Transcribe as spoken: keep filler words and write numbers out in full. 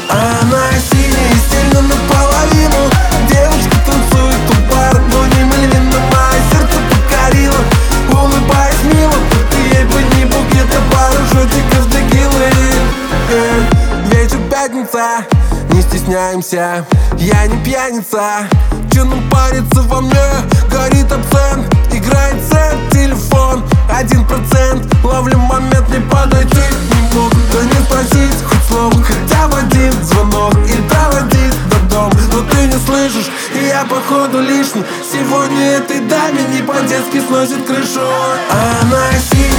Она синяя, стильно наполовину. Девушка танцует у бар, но не милина. Мое сердце покорила, улыбаясь мило. Ты ей подни букет, а пару шотиков текилы. э, Вечер пятница, не стесняемся, я не пьяница. Че нам париться, во мне горит абсент. Играет сет, телефон, один процент. Ловлю момент, не подойти не могу, да не спросить хоть слово, хотя бы один звонок и проводить до дома. Но ты не слышишь, и я походу лишний. Сегодня этой даме не по-детски сносит крышу. Она сидит